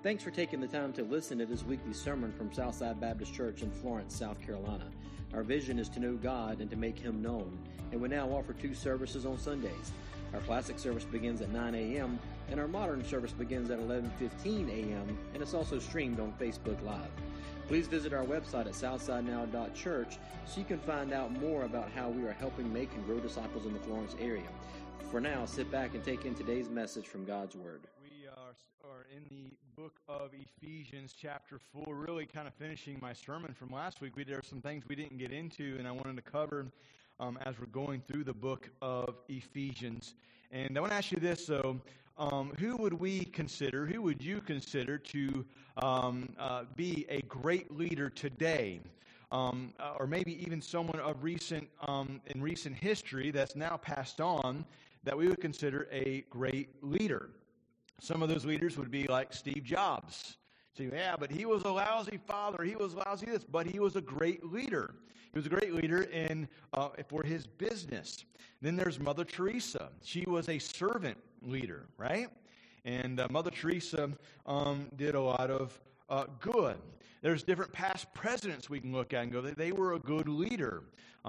Thanks for taking the time to listen to this weekly sermon from Southside Baptist Church in Florence, South Carolina. Our vision is to know God and to make Him known, and we now offer 2 services on Sundays. Our classic service begins at 9 a.m., and our modern service begins at 11:15 a.m., and it's also streamed on Facebook Live. Please visit our website at southsidenow.church so you can find out more about how we are helping make and grow disciples in the Florence area. For now, sit back and take in today's message from God's Word. We are in the book of Ephesians chapter 4, really kind of finishing my sermon from last week. There are some things we didn't get into, and I wanted to cover as we're going through the book of Ephesians. And I want to ask you this, though. Who would you consider to be a great leader today? Or maybe even someone of in recent history that's now passed on that we would consider a great leader. Some of those leaders would be like Steve Jobs. So, yeah, but he was a lousy father, he was lousy this, but he was a great leader. He was a great leader for his business. Then there's Mother Teresa. She was a servant leader, right? And Mother Teresa did a lot of good. There's different past presidents we can look at and go, they were a good leader.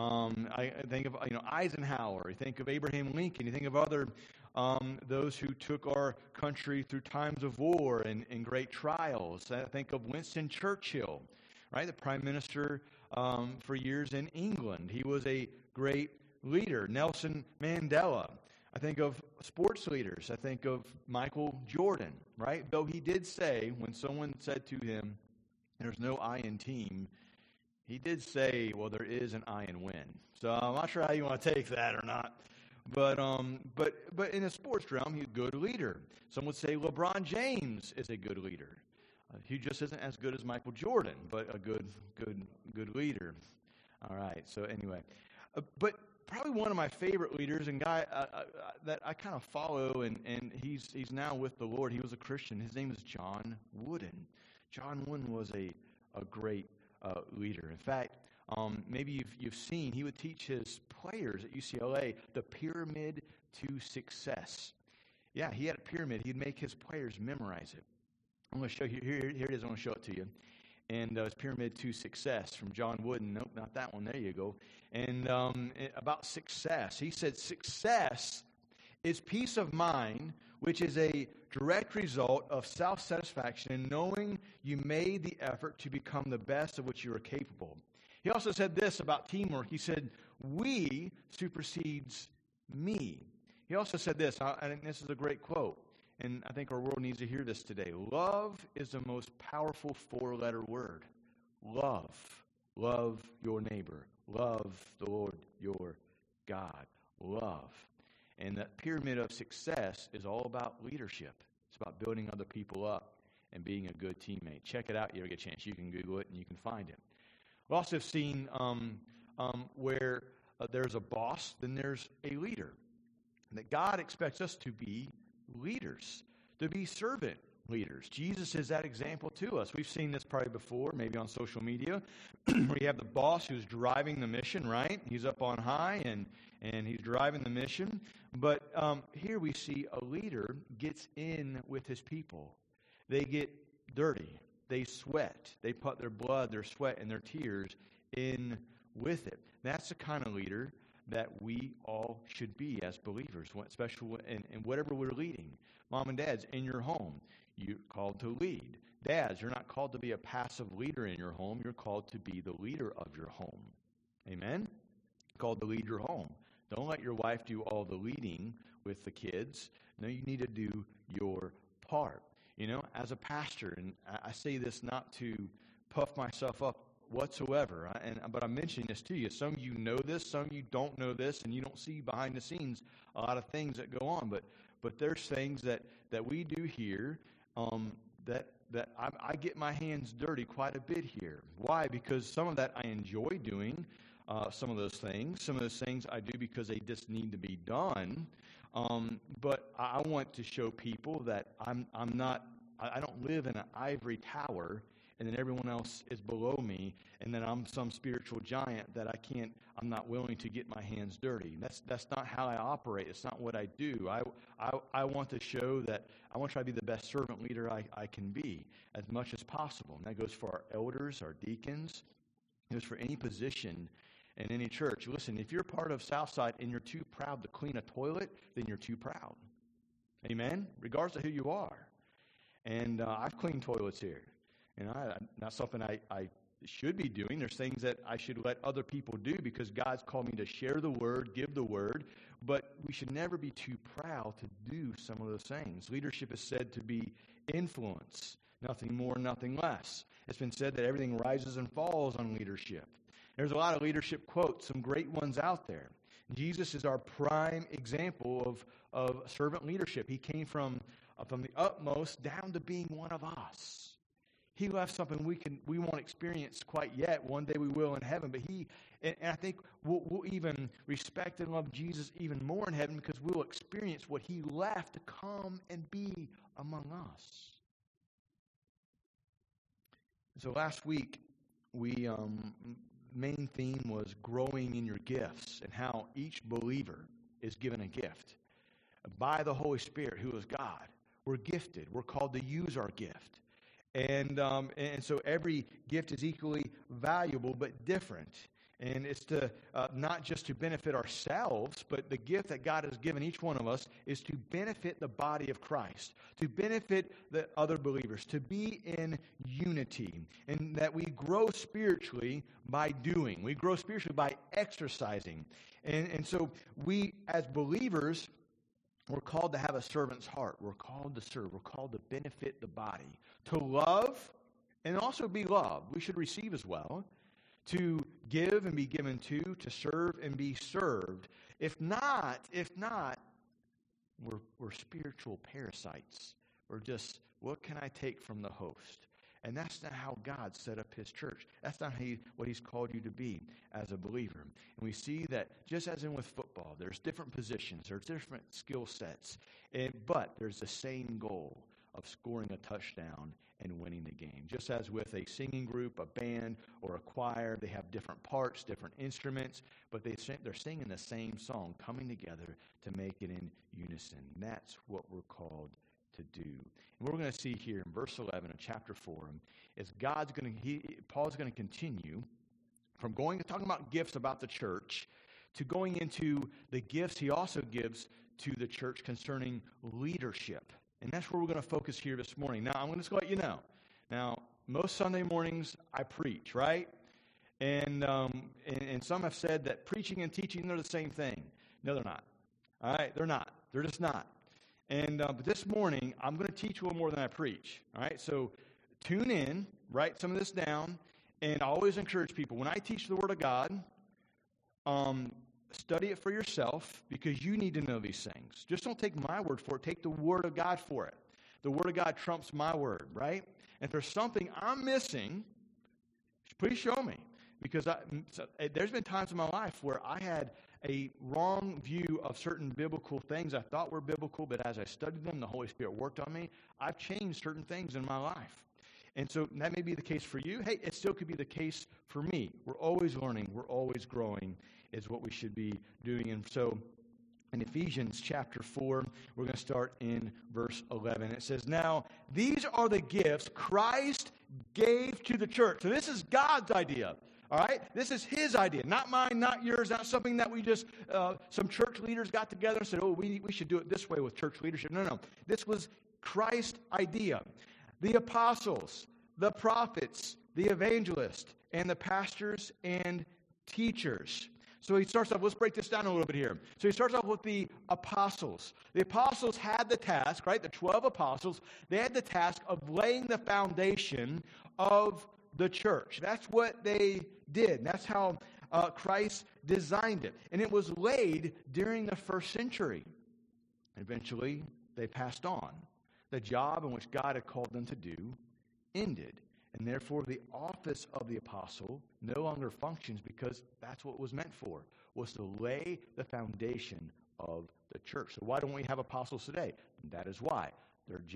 I think of Eisenhower. You think of Abraham Lincoln. You think of other those who took our country through times of war and great trials. I think of Winston Churchill, right? The prime minister for years in England. He was a great leader. Nelson Mandela. I think of sports leaders. I think of Michael Jordan, right? Though he did say, when someone said to him, "There's no I in team," he did say, "Well, there is an I in win." So I'm not sure how you want to take that or not. But in the sports realm, he's a good leader. Some would say LeBron James is a good leader. He just isn't as good as Michael Jordan, but a good leader. All right. So anyway, but probably one of my favorite leaders and guy that I kind of follow, and he's now with the Lord. He was a Christian. His name is John Wooden. John Wooden was a great leader. In fact, maybe you've seen, he would teach his players at UCLA the pyramid to success. Yeah, he had a pyramid. He'd make his players memorize it. I'm going to show you. Here it is. I'm going to show it to you. And it's Pyramid to Success from John Wooden. Nope, not that one. There you go. And about success. He said, success is peace of mind, which is a direct result of self-satisfaction in knowing you made the effort to become the best of which you are capable. He also said this about teamwork. He said, we supersedes me. He also said this, and this is a great quote, and I think our world needs to hear this today. Love is the most powerful 4-letter word. Love. Love your neighbor. Love the Lord your God. Love. And that pyramid of success is all about leadership. It's about building other people up and being a good teammate. Check it out. You ever get a chance, you can Google it and you can find it. We've also seen where there's a boss, then there's a leader. And that God expects us to be leaders, to be servant leaders. Jesus is that example to us. We've seen this probably before, maybe on social media, where you have the boss who's driving the mission, right? He's up on high and he's driving the mission. But here we see a leader gets in with his people. They get dirty. They sweat. They put their blood, their sweat, and their tears in with it. That's the kind of leader that we all should be as believers, especially in whatever we're leading. Mom and dads, in your home, you're called to lead. Dads, you're not called to be a passive leader in your home. You're called to be the leader of your home. Amen? Called to lead your home. Don't let your wife do all the leading with the kids. No, you need to do your part. As a pastor, and I say this not to puff myself up whatsoever, but I'm mentioning this to you. Some of you know this, some of you don't know this, and you don't see behind the scenes a lot of things that go on. But there's things that we do here that I get my hands dirty quite a bit here. Why? Because some of that I enjoy doing. Some of those things I do because they just need to be done. But I want to show people that I don't live in an ivory tower and then everyone else is below me, and then I'm some spiritual giant that I'm not willing to get my hands dirty. That's not how I operate. It's not what I do. I want to show that I want to try to be the best servant leader I can be as much as possible. And that goes for our elders, our deacons. It goes for any position in any church. Listen, if you're part of Southside and you're too proud to clean a toilet, then you're too proud. Amen? Regardless of who you are. And I've cleaned toilets here. And not something I should be doing. There's things that I should let other people do because God's called me to share the word, give the word. But we should never be too proud to do some of those things. Leadership is said to be influence. Nothing more, nothing less. It's been said that everything rises and falls on leadership. There's a lot of leadership quotes, some great ones out there. Jesus is our prime example of servant leadership. He came from the utmost down to being one of us. He left something we won't experience quite yet. One day we will in heaven. But and I think we'll even respect and love Jesus even more in heaven because we'll experience what he left to come and be among us. So last week, main theme was growing in your gifts and how each believer is given a gift. By the Holy Spirit, who is God, we're gifted. We're called to use our gift. And so every gift is equally valuable but different. And it's to not just to benefit ourselves, but the gift that God has given each one of us is to benefit the body of Christ, to benefit the other believers, to be in unity, and that we grow spiritually by doing. We grow spiritually by exercising. And so we, as believers, we're called to have a servant's heart. We're called to serve. We're called to benefit the body, to love and also be loved. We should receive as well. To give and be given to serve and be served. If not, we're spiritual parasites. We're just, what can I take from the host? And that's not how God set up his church. That's not what he's called you to be as a believer. And we see that just as in with football, there's different positions, there's different skill sets, but there's the same goal of scoring a touchdown and winning the game. Just as with a singing group, a band, or a choir, they have different parts, different instruments, but they're singing the same song, coming together to make it in unison. And that's what we're called to do. And what we're going to see here in verse 11 of chapter 4 is Paul's going to continue from talking about gifts about the church to going into the gifts he also gives to the church concerning leadership. And that's where we're going to focus here this morning. Now, I'm going to just let you know. Now, most Sunday mornings I preach, right? And some have said that preaching and teaching are the same thing. No, they're not. All right, they're not. They're just not. And but this morning, I'm going to teach a little more than I preach. All right, so tune in, write some of this down, and I always encourage people, when I teach the Word of God, study it for yourself because you need to know these things. Just don't take my word for it. Take the Word of God for it. The Word of God trumps my word, right? And if there's something I'm missing, please show me. Because there's been times in my life where I had a wrong view of certain biblical things I thought were biblical, but as I studied them, the Holy Spirit worked on me. I've changed certain things in my life. And so that may be the case for you. Hey, it still could be the case for me. We're always learning. We're always growing is what we should be doing. And so in Ephesians chapter 4, we're going to start in verse 11. It says, "Now, these are the gifts Christ gave to the church." So this is God's idea. All right? This is his idea, not mine, not yours, not something that we just, some church leaders got together and said, oh, we should do it this way with church leadership. No. This was Christ's idea. The apostles, the prophets, the evangelists, and the pastors and teachers. So he starts off, let's break this down a little bit here. So he starts off with the apostles. The apostles had the task, right? The 12 apostles, they had the task of laying the foundation of the church. That's what they did. And that's how Christ designed it. And it was laid during the first century. Eventually, they passed on. The job in which God had called them to do ended. And therefore, the office of the apostle no longer functions because that's what it was meant for, was to lay the foundation of the church. So why don't we have apostles today? That is why. Their job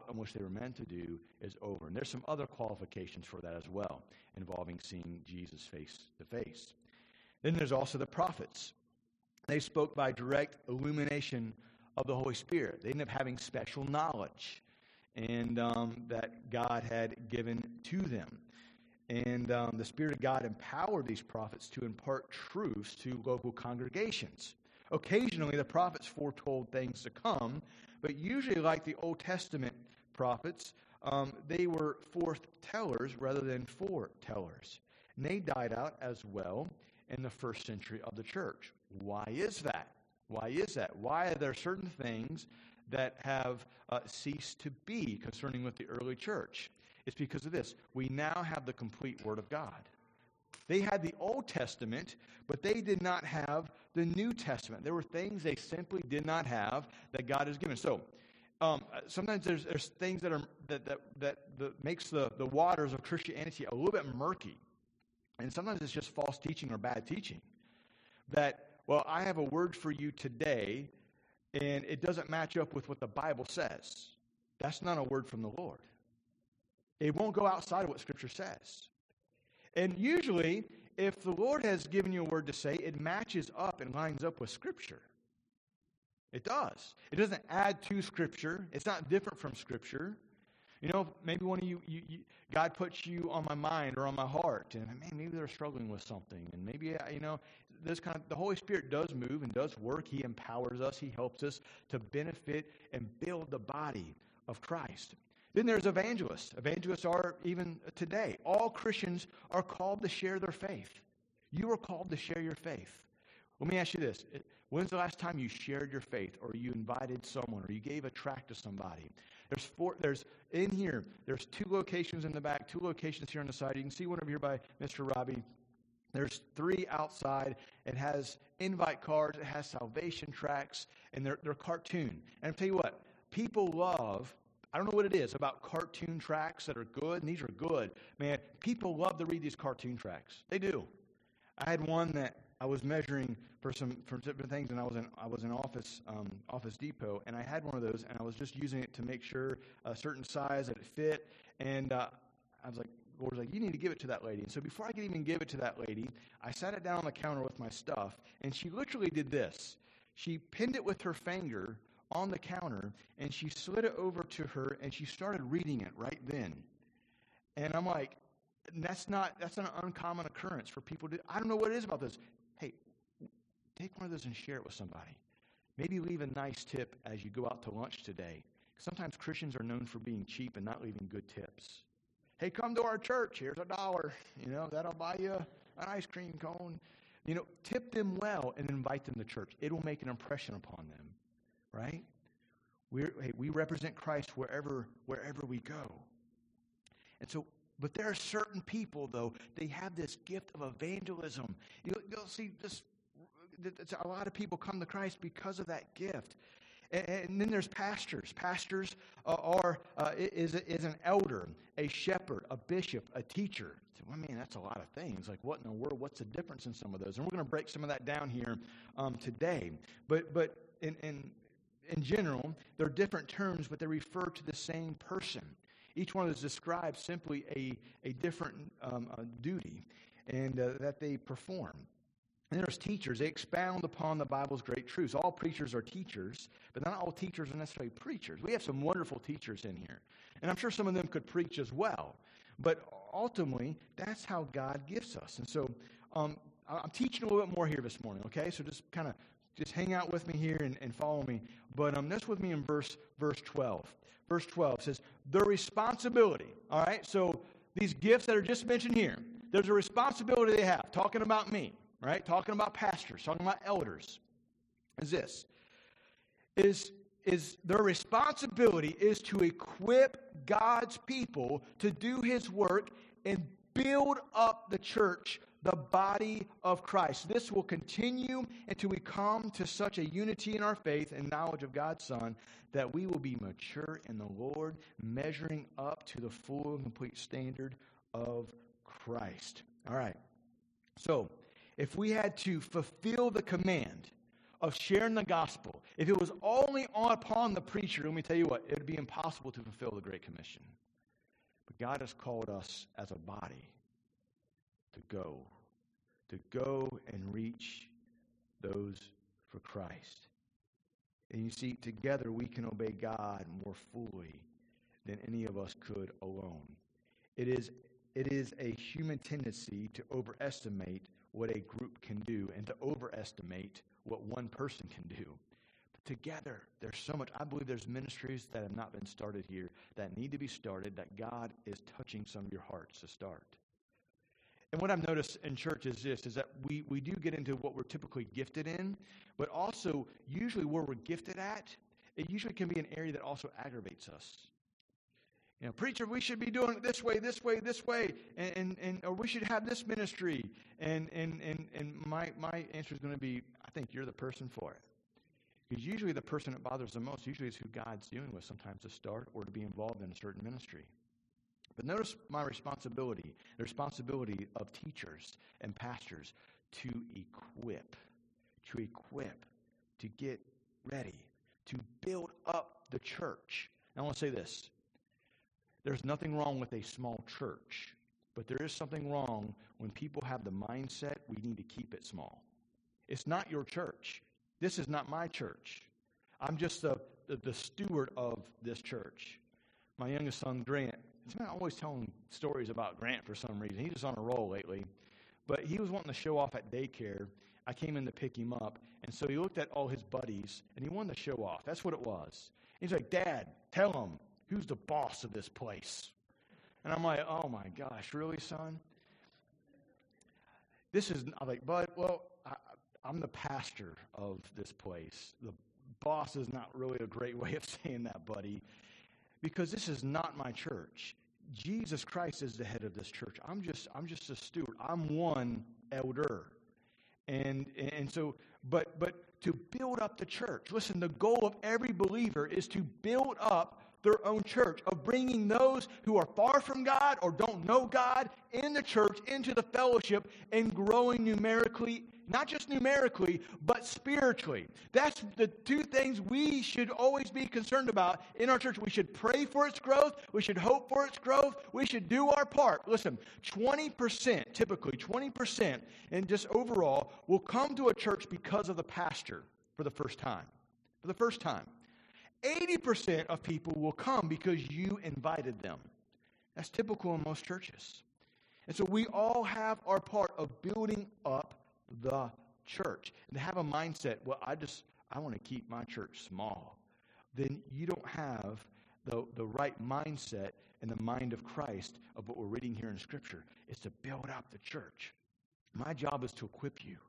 in which they were meant to do is over. And there's some other qualifications for that as well, involving seeing Jesus face to face. Then there's also the prophets. They spoke by direct illumination of the Holy Spirit. They ended up having special knowledge and that God had given to them. And the Spirit of God empowered these prophets to impart truths to local congregations. Occasionally, the prophets foretold things to come, but usually, like the Old Testament prophets, they were forthtellers rather than foretellers. And they died out as well in the first century of the church. Why is that? Why is that? Why are there certain things that have ceased to be concerning with the early church? It's because of this. We now have the complete Word of God. They had the Old Testament, but they did not have the New Testament. There were things they simply did not have that God has given. So sometimes there's things that makes the waters of Christianity a little bit murky. And sometimes it's just false teaching or bad teaching. That, well, I have a word for you today, and it doesn't match up with what the Bible says. That's not a word from the Lord. It won't go outside of what Scripture says. And usually, if the Lord has given you a word to say, it matches up and lines up with Scripture. It does. It doesn't add to Scripture. It's not different from Scripture. You know, maybe one of you, God puts you on my mind or on my heart, and man, maybe they're struggling with something, and maybe, the Holy Spirit does move and does work. He empowers us. He helps us to benefit and build the body of Christ. Then there's evangelists. Evangelists are, even today, all Christians are called to share their faith. You are called to share your faith. Let me ask you this. When's the last time you shared your faith, or you invited someone, or you gave a tract to somebody? There's 2 locations in the back, 2 locations here on the side. You can see one over here by Mr. Robbie. There's 3 outside. It has invite cards. It has salvation tracts, and they're cartoon. And I'll tell you what, people love, I don't know what it is about cartoon tracts that are good, and these are good. Man, people love to read these cartoon tracts. They do. I had one that I was measuring for different things, and I was in Office Depot, and I had one of those, and I was just using it to make sure a certain size that it fit, and I was like, Lord was like, you need to give it to that lady. And so before I could even give it to that lady, I sat it down on the counter with my stuff, and she literally did this. She pinned it with her finger on the counter, and she slid it over to her, and she started reading it right then. And I'm like, that's not an uncommon occurrence for people to. I don't know what it is about this. Hey, take one of those and share it with somebody. Maybe leave a nice tip as you go out to lunch today. Sometimes Christians are known for being cheap and not leaving good tips. Hey, come to our church. Here's $1. That'll buy you an ice cream cone. Tip them well and invite them to church. It will make an impression upon them. Right? We represent Christ wherever we go. And so, but there are certain people, though, they have this gift of evangelism. You'll see this. A lot of people come to Christ because of that gift. And then there's pastors. Pastors is an elder, a shepherd, a bishop, a teacher. Well, man, that's a lot of things. Like, what in the world? What's the difference in some of those? And we're going to break some of that down here today. But in general, they're different terms, but they refer to the same person. Each one of those describes simply a different duty and that they perform. And there's teachers. They expound upon the Bible's great truths. All preachers are teachers, but not all teachers are necessarily preachers. We have some wonderful teachers in here, and I'm sure some of them could preach as well. But ultimately, that's how God gives us. And so I'm teaching a little bit more here this morning, okay? So just hang out with me here and follow me. But that's with me in verse 12. Verse 12 says, the responsibility. All right, so these gifts that are just mentioned here, there's a responsibility they have. Talking about me, right? Talking about pastors, talking about elders. Is their responsibility is to equip God's people to do His work and build up the church, the body of Christ. This will continue until we come to such a unity in our faith and knowledge of God's Son that we will be mature in the Lord, measuring up to the full and complete standard of Christ. All right. So, if we had to fulfill the command of sharing the gospel, if it was only upon the preacher, let me tell you what, it would be impossible to fulfill the Great Commission. But God has called us as a body to go and reach those for Christ. And you see, together we can obey God more fully than any of us could alone. It is a human tendency to overestimate what a group can do and to overestimate what one person can do. But together, there's so much. I believe there's ministries that have not been started here that need to be started, that God is touching some of your hearts to start. And what I've noticed in church is this, is that we do get into what we're typically gifted in, but also usually where we're gifted at, it usually can be an area that also aggravates us. You know, preacher, we should be doing it this way, and or we should have this ministry. And my answer is going to be, I think you're the person for it. Because usually the person that bothers the most usually is who God's dealing with sometimes to start or to be involved in a certain ministry. But notice my responsibility, the responsibility of teachers and pastors to equip, to get ready, to build up the church. And I want to say this. There's nothing wrong with a small church, but there is something wrong when people have the mindset we need to keep it small. It's not your church. This is not my church. I'm just the steward of this church. My youngest son, Grant, I'm always telling stories about Grant for some reason. He's just on a roll lately. But he was wanting to show off at daycare. I came in to pick him up, and so he looked at all his buddies, and he wanted to show off. That's what it was. He's like, Dad, tell him, who's the boss of this place? And I'm like, oh my gosh, really, son? I'm like, Bud, well, I'm the pastor of this place. The boss is not really a great way of saying that, buddy, because this is not my church. Jesus Christ is the head of this church. I'm just a steward. I'm one elder. And so, but to build up the church, listen, the goal of every believer is to build up their own church, of bringing those who are far from God or don't know God in the church, into the fellowship, and growing numerically, not just numerically, but spiritually. That's the two things we should always be concerned about in our church. We should pray for its growth. We should hope for its growth. We should do our part. Listen, 20%, typically 20%, and just overall, will come to a church because of the pastor for the first time. For the first time. 80% of people will come because you invited them. That's typical in most churches. And so we all have our part of building up the church. And to have a mindset, well, I want to keep my church small. Then you don't have the right mindset and the mind of Christ of what we're reading here in Scripture. It's to build up the church. My job is to equip you.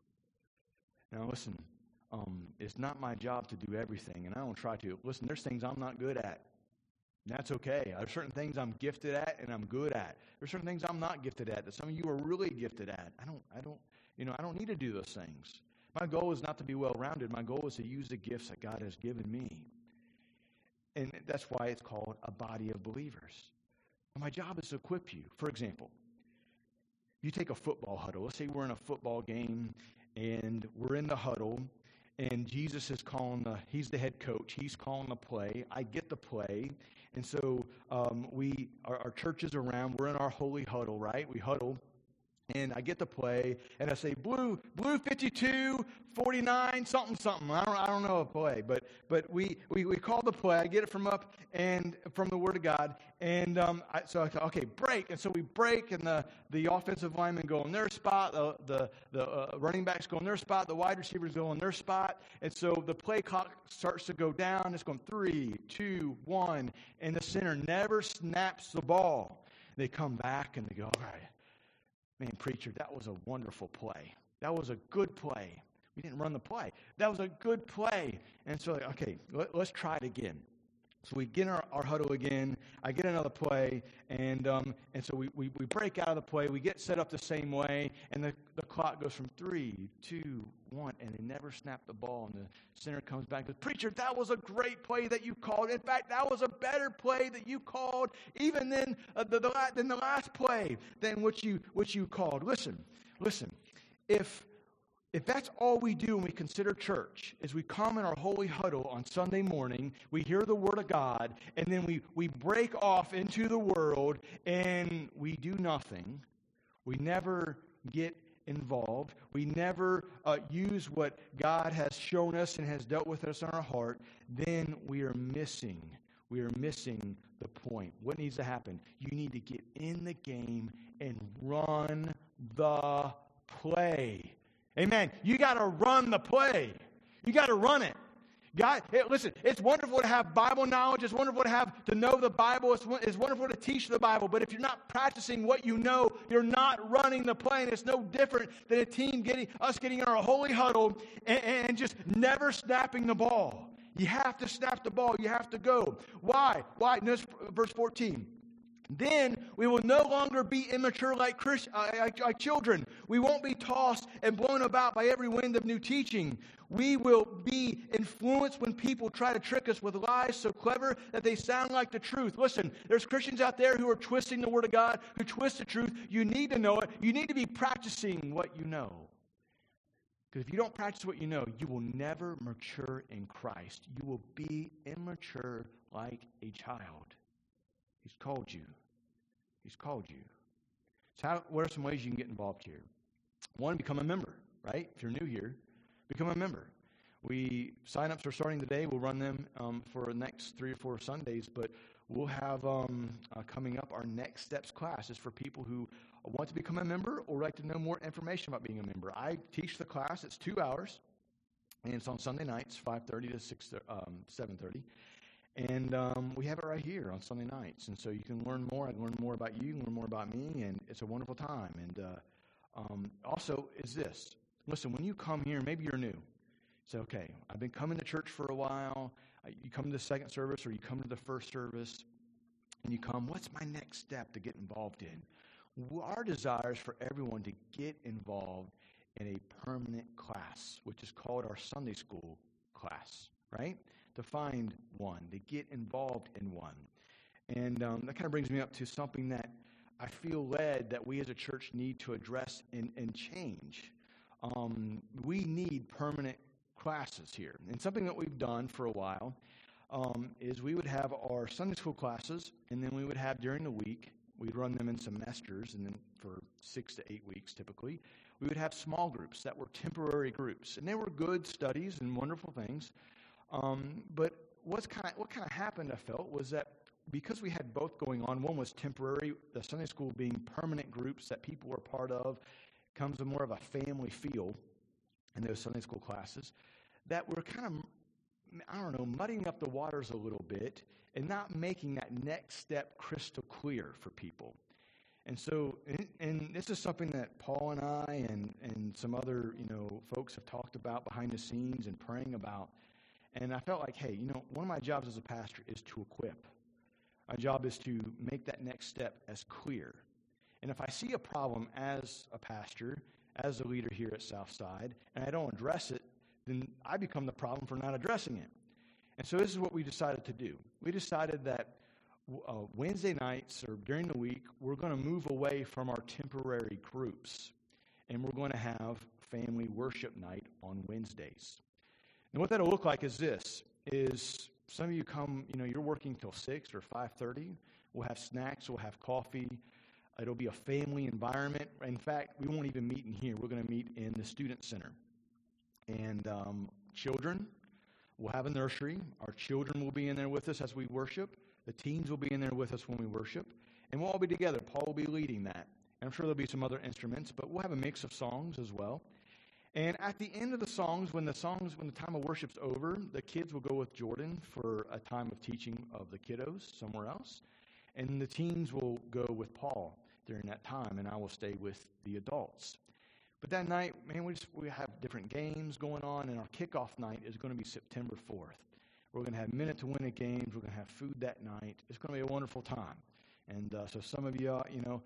Now listen, it's not my job to do everything, and I don't try to. Listen, there's things I'm not good at. And that's okay. There's certain things I'm gifted at and I'm good at. There's certain things I'm not gifted at that some of you are really gifted at. I don't need to do those things. My goal is not to be well-rounded. My goal is to use the gifts that God has given me. And that's why it's called a body of believers. And my job is to equip you. For example, you take a football huddle. Let's say we're in a football game and we're in the huddle. And Jesus is he's the head coach. He's calling the play. I get the play. And so our church is around. We're in our holy huddle, right? We huddle. And I get the play. And I say, blue 52, 49, something. I don't know a play. But we call the play. I get it from up and from the Word of God. And so I thought, okay, break. And so we break, and the offensive linemen go in their spot. The running backs go in their spot. The wide receivers go in their spot. And so the play clock starts to go down. It's going 3, 2, 1. And the center never snaps the ball. They come back, and they go, all right. Man, preacher, that was a wonderful play. That was a good play. We didn't run the play. That was a good play. And so, okay, let's try it again. So we get in our huddle again. I get another play, and so we break out of the play. We get set up the same way, and the clock goes from 3, 2, 1, and they never snap the ball. And the center comes back and goes, preacher, that was a great play that you called. In fact, that was a better play that you called even than the last play than what you called. Listen. If if that's all we do when we consider church, is we come in our holy huddle on Sunday morning, we hear the Word of God, and then we break off into the world and we do nothing. We never get involved. We never use what God has shown us and has dealt with us in our heart. Then we are missing the point. What needs to happen? You need to get in the game and run the play. Amen. You got to run the play. You got to run it. God, listen, it's wonderful to have Bible knowledge. It's wonderful to know the Bible. It's wonderful to teach the Bible. But if you're not practicing what you know, you're not running the play. And it's no different than a team getting in our holy huddle and just never snapping the ball. You have to snap the ball. You have to go. Why? Notice verse 14. Then we will no longer be immature like children. We won't be tossed and blown about by every wind of new teaching. We will be influenced when people try to trick us with lies so clever that they sound like the truth. Listen, there's Christians out there who are twisting the Word of God, who twist the truth. You need to know it. You need to be practicing what you know. Because if you don't practice what you know, you will never mature in Christ. You will be immature like a child. He's called you. He's called you. So what are some ways you can get involved here? One, become a member, right? If you're new here, become a member. Sign-ups are starting today. We'll run them for the next 3 or 4 Sundays, but we'll have coming up our Next Steps class is for people who want to become a member or like to know more information about being a member. I teach the class. It's 2 hours, and it's on Sunday nights, 5:30 to 7:30. And we have it right here on Sunday nights. And so you can learn more. I can learn more about you, learn more about me, and it's a wonderful time. And also is this. Listen, when you come here, maybe you're new. Say, okay, I've been coming to church for a while. You come to the second service or you come to the first service, and you come, what's my next step to get involved in? Our desire is for everyone to get involved in a permanent class, which is called our Sunday school class, right? To find one, to get involved in one. And that kind of brings me up to something that I feel led that we as a church need to address and change. We need permanent classes here. And something that we've done for a while is we would have our Sunday school classes, and then we would have during the week, we'd run them in semesters, and then for 6 to 8 weeks typically, we would have small groups that were temporary groups. And they were good studies and wonderful things. But what kind of happened, I felt, was that because we had both going on, one was temporary, the Sunday school being permanent groups that people were part of, comes with more of a family feel in those Sunday school classes, that we're kind of, muddying up the waters a little bit and not making that next step crystal clear for people. And so, and this is something that Paul and I and some other, folks have talked about behind the scenes and praying about. And I felt like, hey, one of my jobs as a pastor is to equip. My job is to make that next step as clear. And if I see a problem as a pastor, as a leader here at Southside, and I don't address it, then I become the problem for not addressing it. And so this is what we decided to do. We decided that Wednesday nights or during the week, we're going to move away from our temporary groups, and we're going to have family worship night on Wednesdays. And what that'll look like is this, is some of you come, you're working till 6 or 5:30. We'll have snacks, we'll have coffee. It'll be a family environment. In fact, we won't even meet in here. We're going to meet in the student center. And children, we'll have a nursery. Our children will be in there with us as we worship. The teens will be in there with us when we worship. And we'll all be together. Paul will be leading that. And I'm sure there'll be some other instruments, but we'll have a mix of songs as well. And at the end of the songs, when the time of worship's over, the kids will go with Jordan for a time of teaching of the kiddos somewhere else. And the teens will go with Paul during that time, and I will stay with the adults. But that night, man, we have different games going on, and our kickoff night is going to be September 4th. We're going to have Minute to Win It games. We're going to have food that night. It's going to be a wonderful time. And so some of you,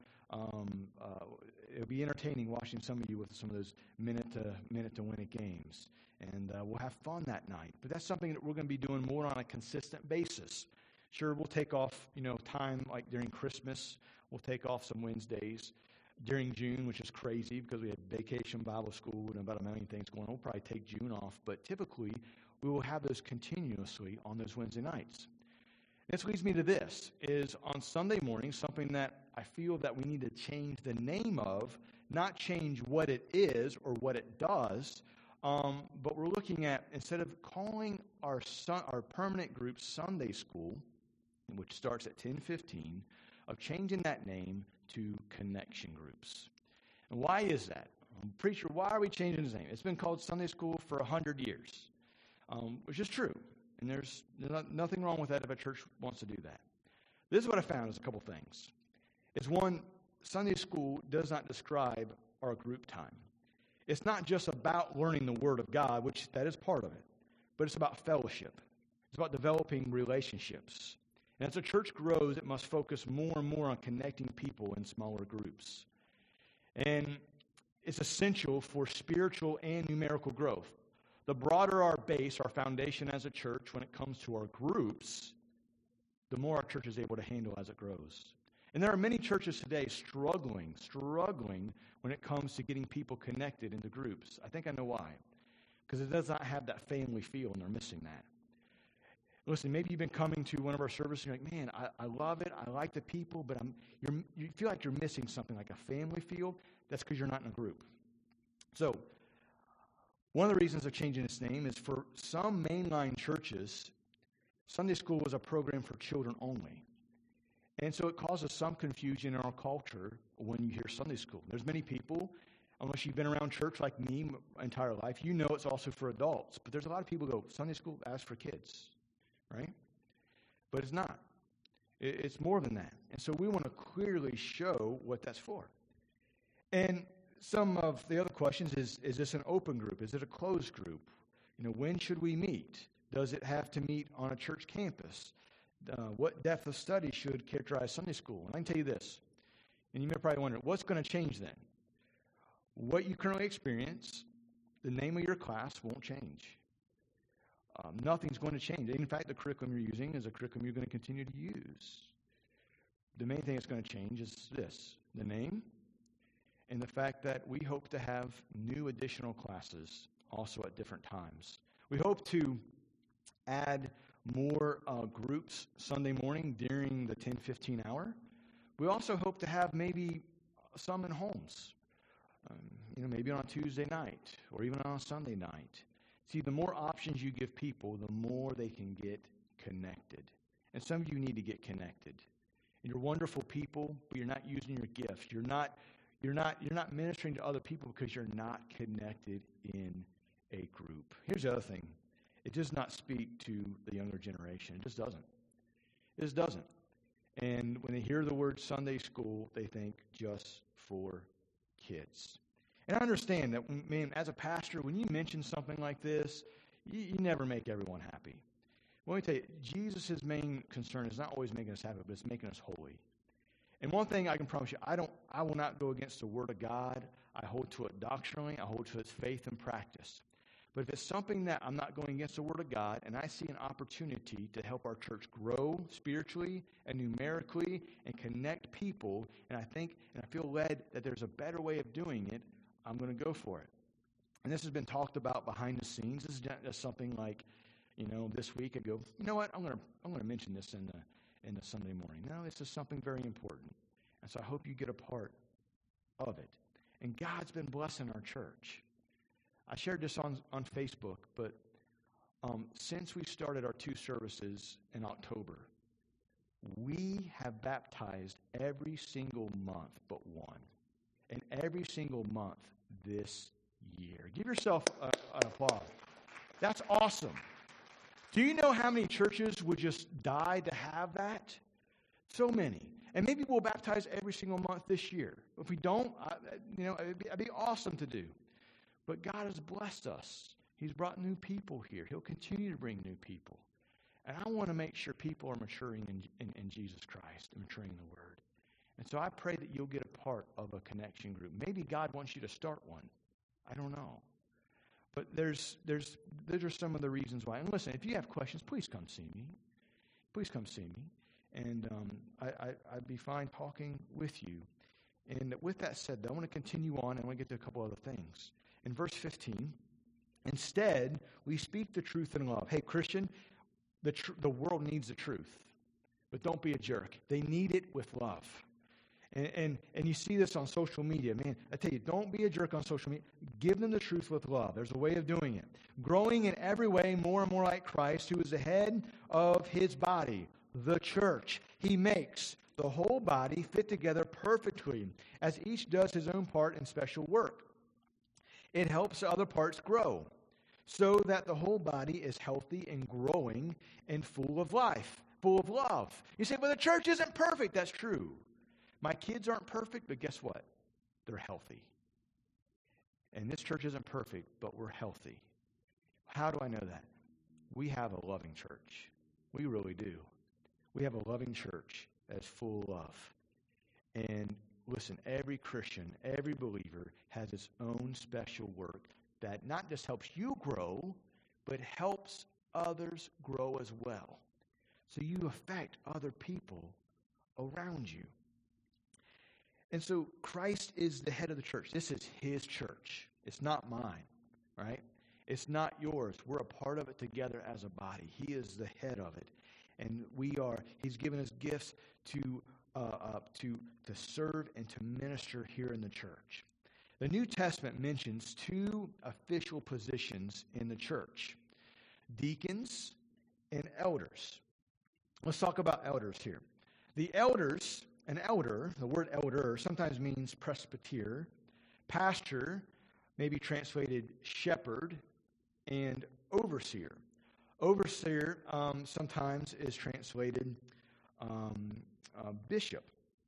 it'll be entertaining watching some of you with some of those minute to win it games. And we'll have fun that night. But that's something that we're going to be doing more on a consistent basis. Sure, we'll take off, time like during Christmas. We'll take off some Wednesdays. during June, which is crazy because we have vacation Bible school and about a million things going on. We'll probably take June off, but typically we will have those continuously on those Wednesday nights. This leads me to this, is on Sunday morning, something that I feel that we need to change the name of, not change what it is or what it does, but we're looking at, instead of calling our permanent group Sunday School, which starts at 10:15, of changing that name to Connection Groups. And why is that? Preacher, why are we changing his name? It's been called Sunday School for 100 years, which is true. And there's nothing wrong with that if a church wants to do that. This is what I found is a couple things. It's one, Sunday school does not describe our group time. It's not just about learning the Word of God, which that is part of it, but it's about fellowship. It's about developing relationships. And as a church grows, it must focus more and more on connecting people in smaller groups. And it's essential for spiritual and numerical growth. The broader our base, our foundation as a church, when it comes to our groups, the more our church is able to handle as it grows. And there are many churches today struggling when it comes to getting people connected into groups. I think I know why. Because it does not have that family feel, and they're missing that. Listen, maybe you've been coming to one of our services, and you're like, man, I love it, I like the people, but you feel like you're missing something like a family feel. That's because you're not in a group. So, one of the reasons of changing its name is for some mainline churches, Sunday school was a program for children only. And so it causes some confusion in our culture when you hear Sunday school. There's many people, unless you've been around church like me my entire life, you know it's also for adults. But there's a lot of people who go, Sunday school, that's for kids, right? But it's not. It's more than that. And so we want to clearly show what that's for. And some of the other questions is this an open group? Is it a closed group? When should we meet? Does it have to meet on a church campus? What depth of study should characterize Sunday school? And I can tell you this, and you may probably wonder, what's going to change then? What you currently experience, the name of your class won't change. Nothing's going to change. In fact, the curriculum you're using is a curriculum you're going to continue to use. The main thing that's going to change is this, the name, and the fact that we hope to have new additional classes also at different times. We hope to add more groups Sunday morning during the 10:15 hour. We also hope to have maybe some in homes, maybe on a Tuesday night or even on a Sunday night. See, the more options you give people, the more they can get connected. And some of you need to get connected. And you're wonderful people, but you're not using your gifts. You're not ministering to other people because you're not connected in a group. Here's the other thing. It does not speak to the younger generation. It just doesn't. It just doesn't. And when they hear the word Sunday school, they think just for kids. And I understand that, as a pastor, when you mention something like this, you never make everyone happy. Well, let me tell you, Jesus' main concern is not always making us happy, but it's making us holy. And one thing I can promise you, I will not go against the Word of God. I hold to it doctrinally. I hold to its faith and practice. But if it's something that I'm not going against the Word of God, and I see an opportunity to help our church grow spiritually and numerically and connect people, and I feel led that there's a better way of doing it, I'm going to go for it. And this has been talked about behind the scenes. This is not just something like, this week I go, you know what, I'm going to mention this in the Sunday morning. No, this is something very important. And so I hope you get a part of it. And God's been blessing our church. I shared this on Facebook, but since we started our 2 services in October, we have baptized every single month but one. And every single month this year. Give yourself an applause. That's awesome. Do you know how many churches would just die to have that? So many. And maybe we'll baptize every single month this year. If we don't, it'd be awesome to do. But God has blessed us. He's brought new people here. He'll continue to bring new people. And I want to make sure people are maturing in Jesus Christ and maturing in the Word. And so I pray that you'll get a part of a connection group. Maybe God wants you to start one. I don't know. But those are some of the reasons why. And listen, if you have questions, please come see me. Please come see me. And I'd be fine talking with you. And with that said, though, I want to continue on and I want to get to a couple other things. In verse 15, instead, we speak the truth in love. Hey, Christian, the world needs the truth, but don't be a jerk. They need it with love. And you see this on social media. Man, I tell you, don't be a jerk on social media. Give them the truth with love. There's a way of doing it. Growing in every way more and more like Christ, who is the head of his body, the church. He makes the whole body fit together perfectly as each does his own part in special work. It helps the other parts grow so that the whole body is healthy and growing and full of life, full of love. You say, well, the church isn't perfect. That's true. My kids aren't perfect, but guess what? They're healthy. And this church isn't perfect, but we're healthy. How do I know that? We have a loving church. We really do. We have a loving church that's full of love. And listen, every Christian, every believer has its own special work that not just helps you grow, but helps others grow as well. So you affect other people around you. And so Christ is the head of the church. This is his church. It's not mine, right? It's not yours. We're a part of it together as a body. He is the head of it. And he's given us gifts to serve and to minister here in the church. The New Testament mentions two official positions in the church: deacons and elders. Let's talk about elders here. The elders, an elder, the word elder sometimes means presbyter, pastor, maybe translated shepherd, and overseer. Overseer sometimes is translated bishop.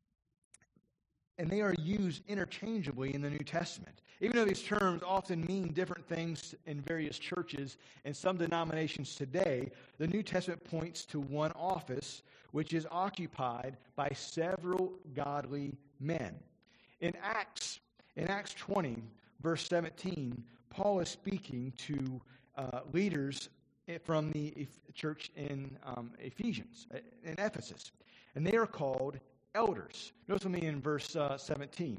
And they are used interchangeably in the New Testament. Even though these terms often mean different things in various churches and some denominations today, the New Testament points to one office which is occupied by several godly men. In Acts 20, verse 17, Paul is speaking to leaders from the church in Ephesus. And they are called elders. Notice with me in verse 17.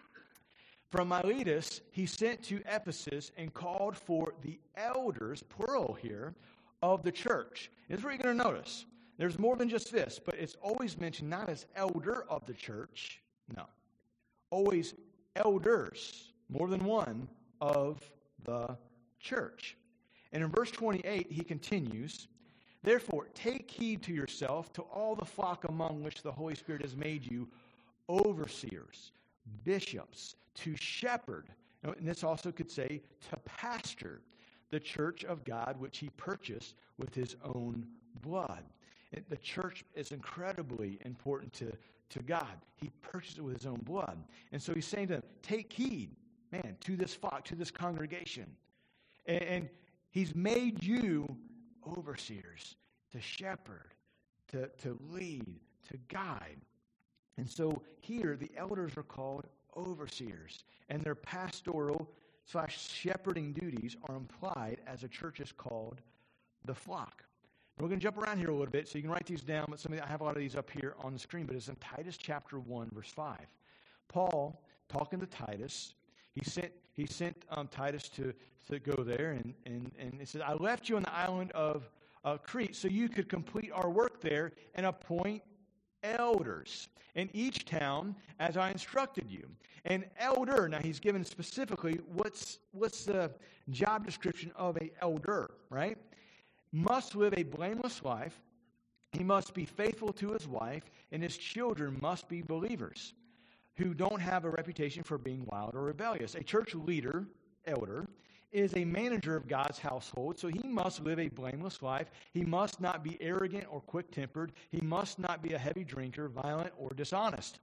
From Miletus, he sent to Ephesus and called for the elders, plural here, of the church. This is what you're going to notice. There's more than just this, but it's always mentioned not as elder of the church. No. Always elders, more than one, of the church. And in verse 28, he continues, therefore, take heed to yourself, to all the flock among which the Holy Spirit has made you overseers, bishops, to shepherd. And this also could say to pastor the church of God, which he purchased with his own blood. The church is incredibly important to God. He purchased it with his own blood. And so he's saying to them, take heed, man, to this flock, to this congregation. And he's made you overseers, to shepherd, to lead, to guide. And so here the elders are called overseers, and their pastoral / shepherding duties are implied as a church is called the flock. And we're going to jump around here a little bit, so you can write these down, but I have a lot of these up here on the screen, but it's in Titus chapter 1, verse 5. Paul, talking to Titus, he sent Titus to go there, and he said, I left you on the island of Crete so you could complete our work there and appoint elders in each town as I instructed you. An elder, now he's given specifically what's the job description of an elder, right? Must live a blameless life. He must be faithful to his wife, and his children must be believers who don't have a reputation for being wild or rebellious. A church leader, elder, is a manager of God's household, so he must live a blameless life. He must not be arrogant or quick-tempered. He must not be a heavy drinker, violent, or dishonest.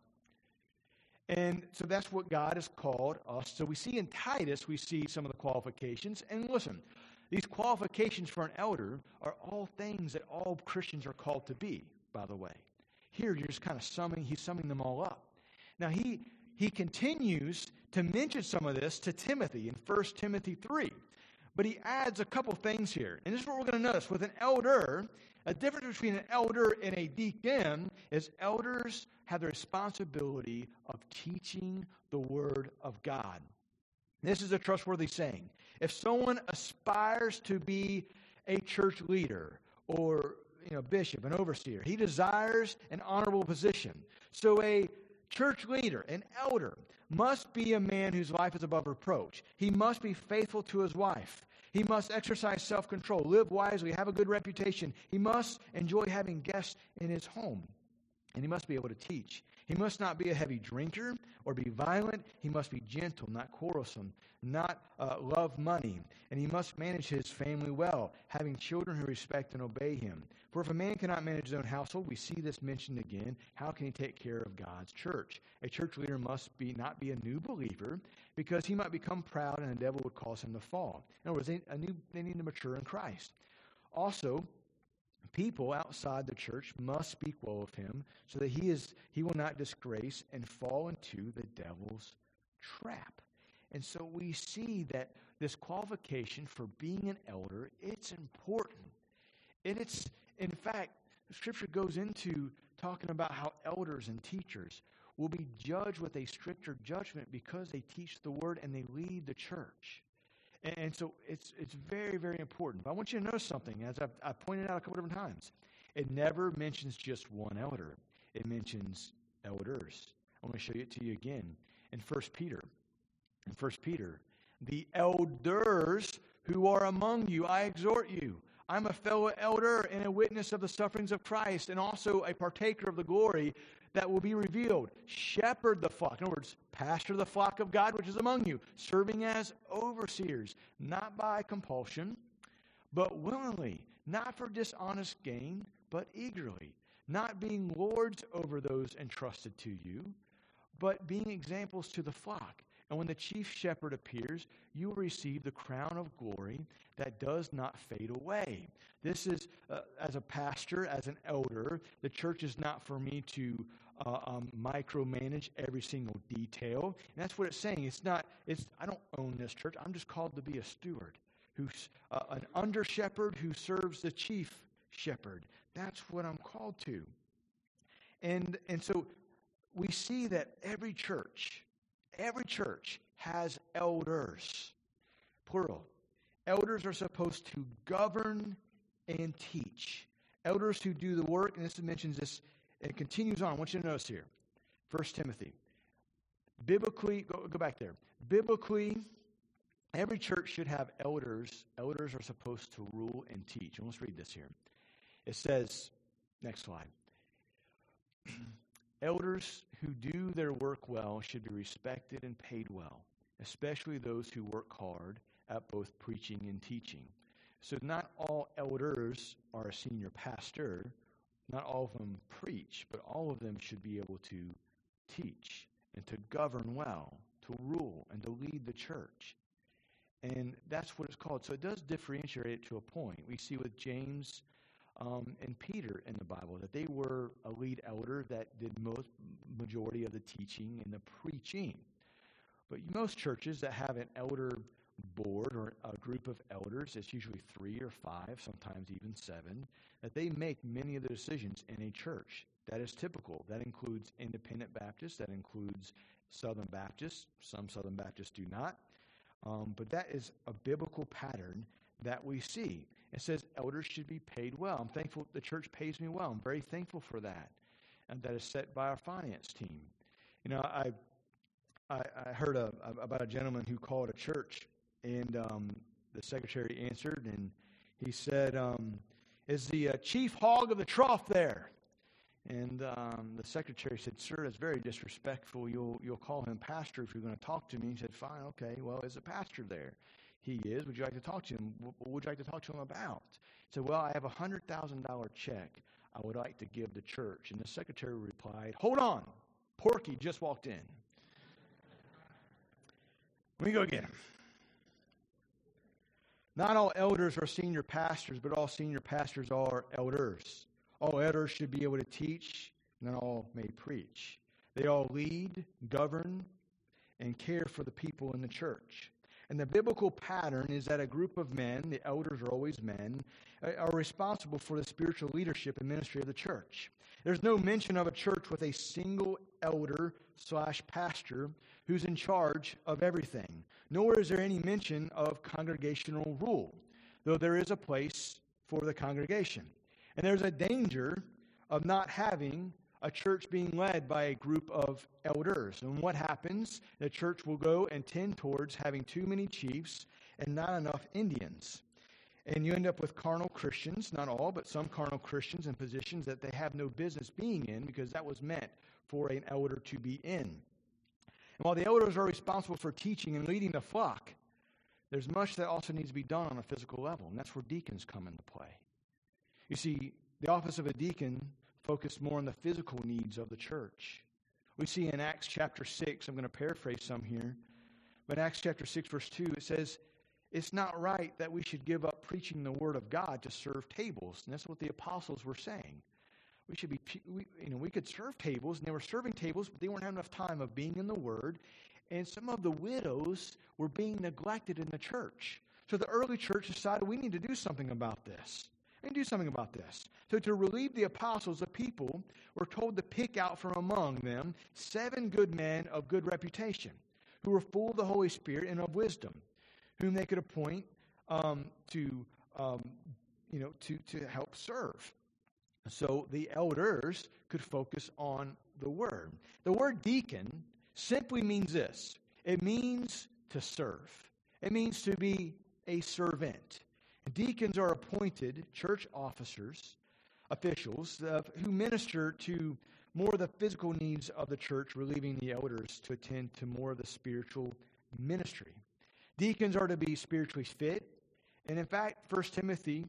And so that's what God has called us. So we see in Titus, we see some of the qualifications. And listen, these qualifications for an elder are all things that all Christians are called to be, by the way. Here, you're just kind of he's summing them all up. Now, he continues to mention some of this to Timothy in 1 Timothy 3. But he adds a couple things here. And this is what we're going to notice. With an elder, A difference between an elder and a deacon is elders have the responsibility of teaching the Word of God. This is a trustworthy saying. If someone aspires to be a church leader or bishop, an overseer, he desires an honorable position. So a church leader, an elder, must be a man whose life is above reproach. He must be faithful to his wife. He must exercise self-control, live wisely, have a good reputation. He must enjoy having guests in his home. And he must be able to teach. He must not be a heavy drinker or be violent. He must be gentle, not quarrelsome, not love money. And he must manage his family well, having children who respect and obey him. For if a man cannot manage his own household, we see this mentioned again, how can he take care of God's church? A church leader must not be a new believer, because he might become proud and the devil would cause him to fall. In other words, they need to mature in Christ. Also, people outside the church must speak well of him so that he will not disgrace and fall into the devil's trap. And so we see that this qualification for being an elder, it's important. And it's, in fact, the Scripture goes into talking about how elders and teachers will be judged with a stricter judgment because they teach the Word and they lead the church. And so it's very, very important. But I want you to notice something, as I've pointed out a couple different times. It never mentions just one elder. It mentions elders. I want to show it to you again in 1 Peter. In 1 Peter, the elders who are among you, I exhort you. I'm a fellow elder and a witness of the sufferings of Christ, and also a partaker of the glory that will be revealed. Shepherd the flock. In other words, pastor the flock of God which is among you, serving as overseers, not by compulsion, but willingly, not for dishonest gain, but eagerly, not being lords over those entrusted to you, but being examples to the flock. And when the chief shepherd appears, you will receive the crown of glory that does not fade away. This is, as a pastor, as an elder, the church is not for me to micromanage every single detail. And that's what it's saying. I don't own this church. I'm just called to be a steward, who's an under shepherd who serves the chief shepherd. That's what I'm called to. And so we see that every church has elders, plural. Elders are supposed to govern and teach. Elders who do the work, and this mentions this, it continues on. I want you to notice here. 1 Timothy. Biblically, go back there. Biblically, every church should have elders. Elders are supposed to rule and teach. And let's read this here. It says, next slide. Elders who do their work well should be respected and paid well, especially those who work hard at both preaching and teaching. So not all elders are a senior pastor. Not all of them preach, but all of them should be able to teach and to govern well, to rule and to lead the church. And that's what it's called. So it does differentiate it to a point. We see with James and Peter in the Bible that they were a lead elder that did majority of the teaching and the preaching. But most churches that have an elder board or a group of elders, it's usually 3 or 5, sometimes even 7, that they make many of the decisions in a church. That is typical. That includes Independent Baptists. That includes Southern Baptists. Some Southern Baptists do not. But that is a biblical pattern that we see. It says elders should be paid well. I'm thankful the church pays me well. I'm very thankful for that. And that is set by our finance team. You know, I heard about a gentleman who called a church, and the secretary answered, and he said, is the chief hog of the trough there? And the secretary said, sir, that's very disrespectful. You'll call him pastor if you're going to talk to me. He said, fine, okay, well, is the pastor there? He is. Would you like to talk to him? What would you like to talk to him about? He said, well, I have a $100,000 check I would like to give the church. And the secretary replied, hold on. Porky just walked in. Let me go get him. Not all elders are senior pastors, but all senior pastors are elders. All elders should be able to teach, not all may preach. They all lead, govern, and care for the people in the church. And the biblical pattern is that a group of men, the elders are always men, are responsible for the spiritual leadership and ministry of the church. There's no mention of a church with a single elder/pastor who's in charge of everything, nor is there any mention of congregational rule, though there is a place for the congregation. And there's a danger of not having a church being led by a group of elders. And what happens? The church will go and tend towards having too many chiefs and not enough Indians. And you end up with carnal Christians, not all, but some carnal Christians in positions that they have no business being in because that was meant for an elder to be in. And while the elders are responsible for teaching and leading the flock, there's much that also needs to be done on a physical level, and that's where deacons come into play. You see, the office of a deacon focused more on the physical needs of the church. We see in Acts chapter 6, I'm going to paraphrase some here, but in Acts chapter 6, verse 2, it says, it's not right that we should give up preaching the word of God to serve tables. And that's what the apostles were saying. We could serve tables, and they were serving tables, but they weren't having enough time of being in the word. And some of the widows were being neglected in the church. So the early church decided we need to do something about this. So to relieve the apostles, the people were told to pick out from among them 7 good men of good reputation, who were full of the Holy Spirit and of wisdom, whom they could appoint to help serve. So the elders could focus on the word. The word deacon simply means this. It means to serve. It means to be a servant. Deacons are appointed church officers, officials, who minister to more of the physical needs of the church, relieving the elders to attend to more of the spiritual ministry. Deacons are to be spiritually fit. And in fact, 1 Timothy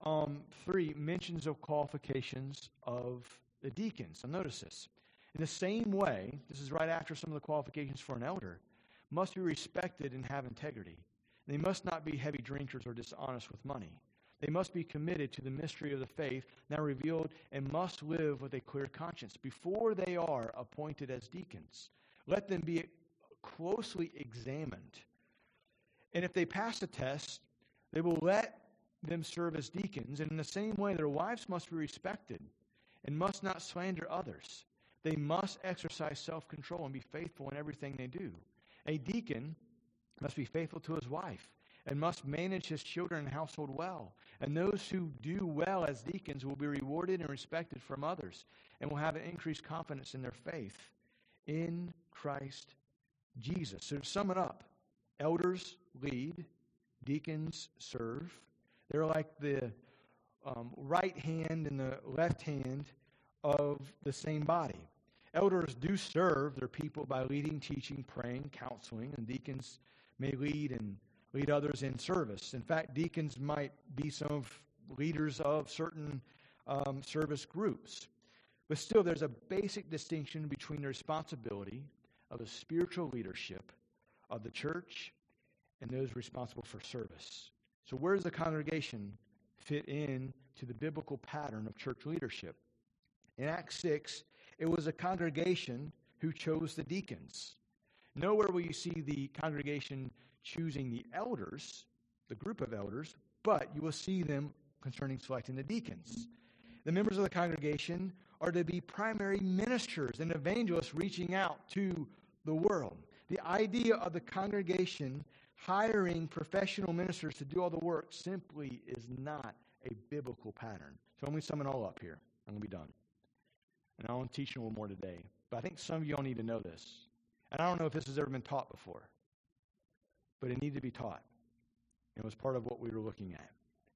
3 mentions the qualifications of the deacons. Now notice this. In the same way, this is right after some of the qualifications for an elder, must be respected and have integrity. They must not be heavy drinkers or dishonest with money. They must be committed to the mystery of the faith now revealed and must live with a clear conscience before they are appointed as deacons. Let them be closely examined. And if they pass the test, they will let them serve as deacons. And in the same way, their wives must be respected and must not slander others. They must exercise self-control and be faithful in everything they do. A deacon must be faithful to his wife and must manage his children and household well. And those who do well as deacons will be rewarded and respected from others and will have an increased confidence in their faith in Christ Jesus. So to sum it up, elders lead, deacons serve. They're like the right hand and the left hand of the same body. Elders do serve their people by leading, teaching, praying, counseling, and deacons may lead others in service. In fact, deacons might be some of leaders of certain service groups. But still, there's a basic distinction between the responsibility of the spiritual leadership of the church and those responsible for service. So where does the congregation fit in to the biblical pattern of church leadership? In Acts 6, it was a congregation who chose the deacons. Nowhere will you see the congregation choosing the elders, the group of elders, but you will see them concerning selecting the deacons. The members of the congregation are to be primary ministers and evangelists reaching out to the world. The idea of the congregation hiring professional ministers to do all the work simply is not a biblical pattern. So let me sum it all up here. I'm going to be done. And I want to teach you a little more today. But I think some of you all need to know this. And I don't know if this has ever been taught before. But it needed to be taught. It was part of what we were looking at.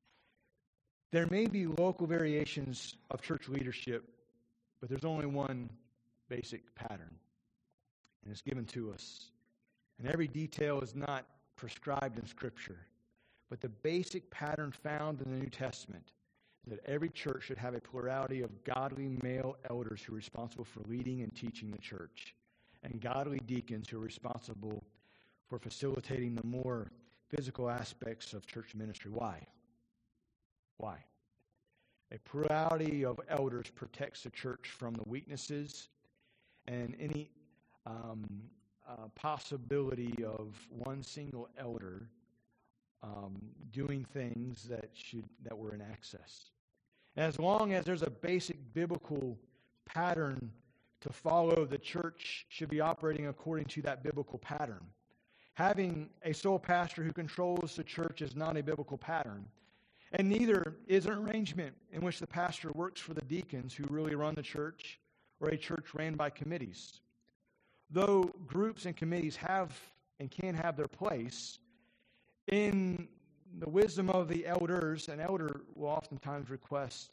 There may be local variations of church leadership, but there's only one basic pattern. And it's given to us. And every detail is not prescribed in Scripture. But the basic pattern found in the New Testament is that every church should have a plurality of godly male elders who are responsible for leading and teaching the church, and godly deacons who are responsible for facilitating the more physical aspects of church ministry. Why? Why? A plurality of elders protects the church from the weaknesses and any possibility of one single elder doing things that were in excess. And as long as there's a basic biblical pattern to follow, the church should be operating according to that biblical pattern. Having a sole pastor who controls the church is not a biblical pattern. And neither is an arrangement in which the pastor works for the deacons who really run the church, or a church ran by committees. Though groups and committees have and can have their place, in the wisdom of the elders, an elder will oftentimes request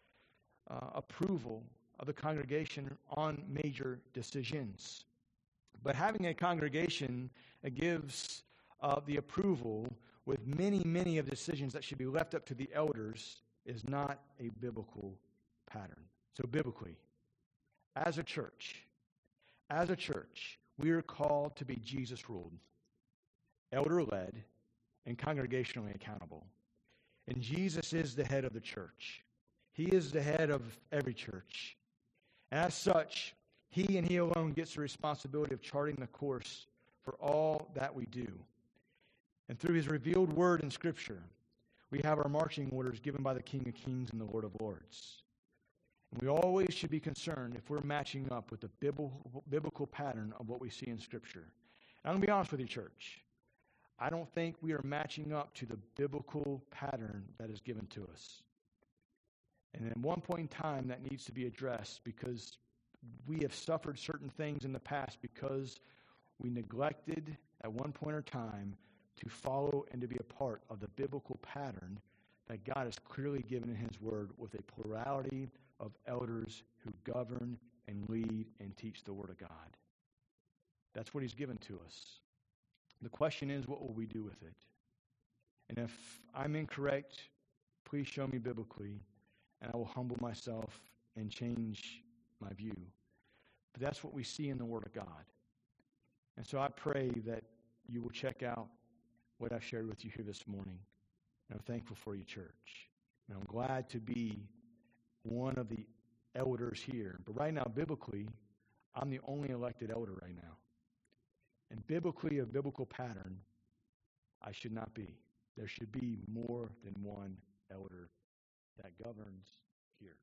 approval of the congregation on major decisions. But having a congregation that gives the approval with many of the decisions that should be left up to the elders is not a biblical pattern. So biblically, as a church, we are called to be Jesus-ruled, elder-led, and congregationally accountable. And Jesus is the head of the church. He is the head of every church. And as such, He and He alone gets the responsibility of charting the course for all that we do. And through His revealed word in Scripture, we have our marching orders given by the King of Kings and the Lord of Lords. And we always should be concerned if we're matching up with the biblical pattern of what we see in Scripture. And I'm going to be honest with you, church. I don't think we are matching up to the biblical pattern that is given to us. And at one point in time, that needs to be addressed, because we have suffered certain things in the past because we neglected at one point in time to follow and to be a part of the biblical pattern that God has clearly given in His Word, with a plurality of elders who govern and lead and teach the Word of God. That's what He's given to us. The question is, what will we do with it? And if I'm incorrect, please show me biblically, and I will humble myself and change my view. But that's what we see in the Word of God. And so I pray that you will check out what I've shared with you here this morning. And I'm thankful for you, church. And I'm glad to be one of the elders here. But right now, biblically, I'm the only elected elder right now. And biblically, a biblical pattern, I should not be. There should be more than one elder that governs here.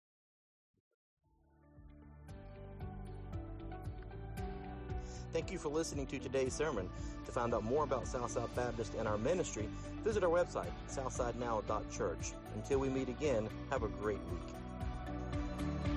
Thank you for listening to today's sermon. To find out more about Southside Baptist and our ministry, visit our website, southsidenow.church. Until we meet again, have a great week.